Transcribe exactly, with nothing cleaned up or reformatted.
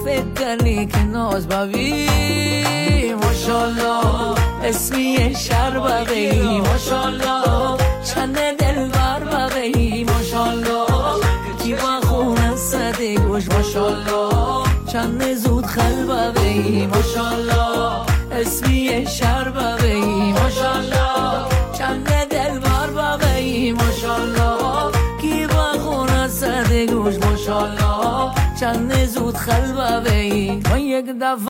فکرنی که ناز باوی ماشاءالله اسمی شر باوی ماشاءالله چند دل بر باوی ماشاءالله کی با خون صدی گوش ماشاءالله چند زود خل باوی ماشاءالله اسمی شر باوی ماشاءالله چند دل بر باوی ماشاءالله کی با خون صدی گوش ماشاءالله چند زود خل باوی من یک دفعه